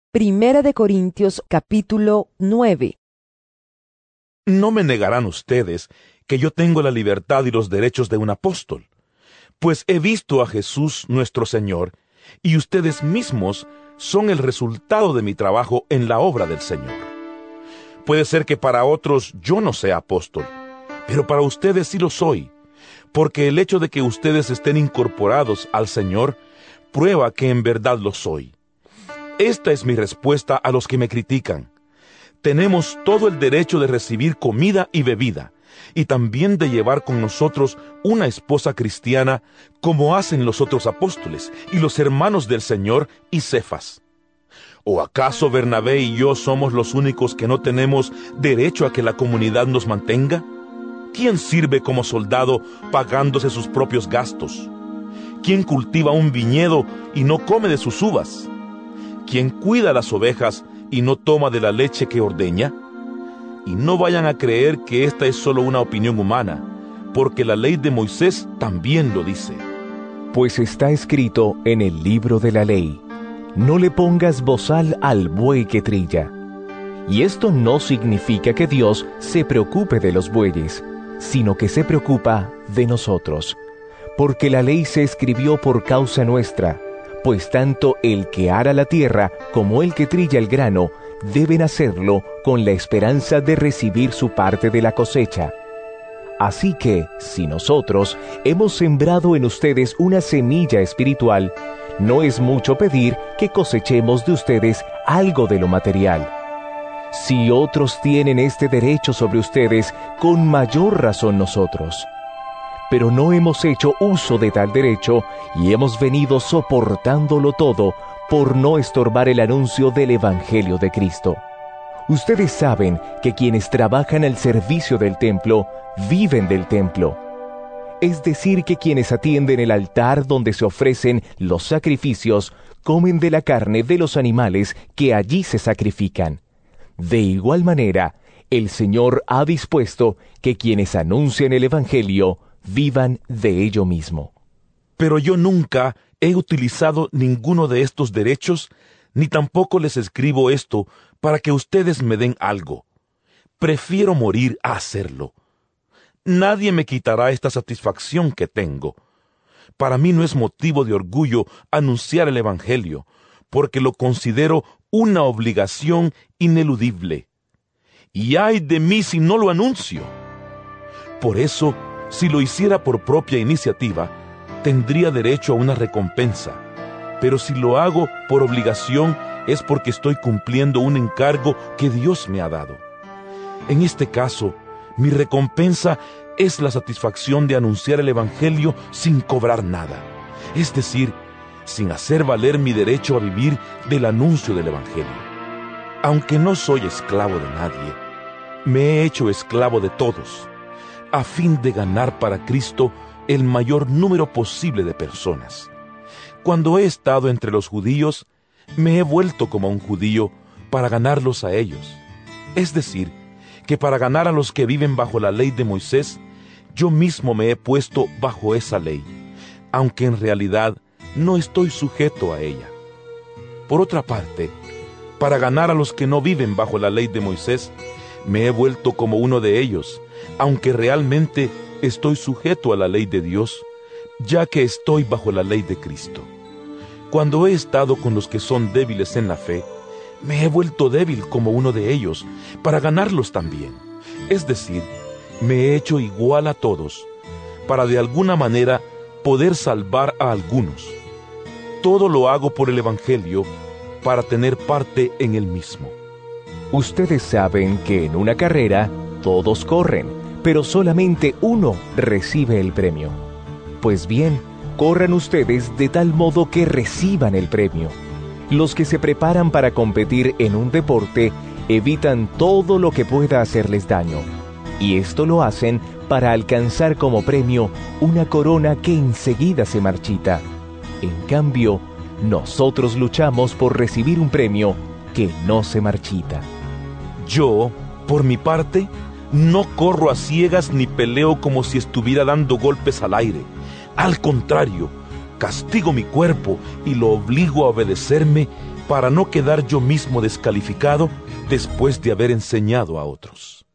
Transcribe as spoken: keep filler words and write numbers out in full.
Primera de Corintios capítulo nueve. No me negarán ustedes que yo tengo la libertad y los derechos de un apóstol, pues he visto a Jesús nuestro Señor, y ustedes mismos son el resultado de mi trabajo en la obra del Señor. Puede ser que para otros yo no sea apóstol, pero para ustedes sí lo soy, porque el hecho de que ustedes estén incorporados al Señor prueba que en verdad lo soy. Esta es mi respuesta a los que me critican. Tenemos todo el derecho de recibir comida y bebida, y también de llevar con nosotros una esposa cristiana, como hacen los otros apóstoles y los hermanos del Señor y Cefas. ¿O acaso Bernabé y yo somos los únicos que no tenemos derecho a que la comunidad nos mantenga? ¿Quién sirve como soldado pagándose sus propios gastos? ¿Quién cultiva un viñedo y no come de sus uvas? ¿Quién cuida las ovejas y no toma de la leche que ordeña? Y no vayan a creer que esta es solo una opinión humana, porque la ley de Moisés también lo dice. Pues está escrito en el libro de la ley: no le pongas bozal al buey que trilla. Y esto no significa que Dios se preocupe de los bueyes, sino que se preocupa de nosotros, porque la ley se escribió por causa nuestra, pues tanto el que ara la tierra como el que trilla el grano deben hacerlo con la esperanza de recibir su parte de la cosecha. Así que, si nosotros hemos sembrado en ustedes una semilla espiritual, no es mucho pedir que cosechemos de ustedes algo de lo material. Si otros tienen este derecho sobre ustedes, con mayor razón nosotros. Pero no hemos hecho uso de tal derecho y hemos venido soportándolo todo por no estorbar el anuncio del Evangelio de Cristo. Ustedes saben que quienes trabajan al servicio del templo viven del templo. Es decir, que quienes atienden el altar donde se ofrecen los sacrificios comen de la carne de los animales que allí se sacrifican. De igual manera, el Señor ha dispuesto que quienes anuncian el Evangelio vivan de ello mismo. Pero yo nunca he utilizado ninguno de estos derechos, ni tampoco les escribo esto para que ustedes me den algo. Prefiero morir a hacerlo. Nadie me quitará esta satisfacción que tengo. Para mí no es motivo de orgullo anunciar el Evangelio, porque lo considero una obligación ineludible. Y ay de mí si no lo anuncio. Por eso, si lo hiciera por propia iniciativa, tendría derecho a una recompensa. Pero si lo hago por obligación, es porque estoy cumpliendo un encargo que Dios me ha dado. En este caso, mi recompensa es la satisfacción de anunciar el Evangelio sin cobrar nada, es decir, sin hacer valer mi derecho a vivir del anuncio del Evangelio. Aunque no soy esclavo de nadie, me he hecho esclavo de todos, a fin de ganar para Cristo el mayor número posible de personas. Cuando he estado entre los judíos, me he vuelto como un judío para ganarlos a ellos. Es decir, que para ganar a los que viven bajo la ley de Moisés, yo mismo me he puesto bajo esa ley, aunque en realidad no estoy sujeto a ella. Por otra parte, para ganar a los que no viven bajo la ley de Moisés, me he vuelto como uno de ellos, aunque realmente estoy sujeto a la ley de Dios, ya que estoy bajo la ley de Cristo. Cuando he estado con los que son débiles en la fe, me he vuelto débil como uno de ellos, para ganarlos también. Es decir, me he hecho igual a todos, para de alguna manera poder salvar a algunos. Todo lo hago por el Evangelio, para tener parte en el mismo. Ustedes saben que en una carrera todos corren, pero solamente uno recibe el premio. Pues bien, corran ustedes de tal modo que reciban el premio. Los que se preparan para competir en un deporte evitan todo lo que pueda hacerles daño, y esto lo hacen para alcanzar como premio una corona que enseguida se marchita. En cambio, nosotros luchamos por recibir un premio que no se marchita. Yo, por mi parte, no corro a ciegas ni peleo como si estuviera dando golpes al aire. Al contrario, castigo mi cuerpo y lo obligo a obedecerme para no quedar yo mismo descalificado después de haber enseñado a otros.